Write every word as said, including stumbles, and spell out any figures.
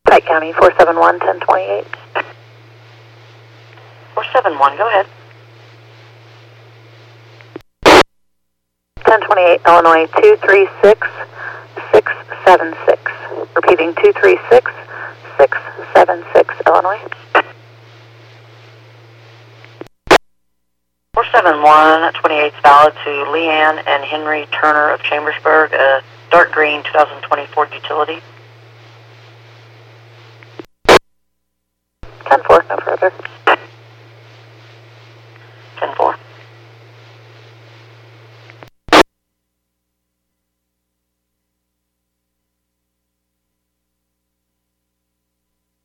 Pike County, four seven one, ten twenty-eight. four seven one, go ahead. ten twenty-eight, Illinois, two three six, six seven six. Repeating, two three six, six seven six, Illinois. four seven one, twenty-eight is valid to Leanne and Henry Turner of Chambersburg, a dark green two thousand twenty Ford utility. ten four, no further.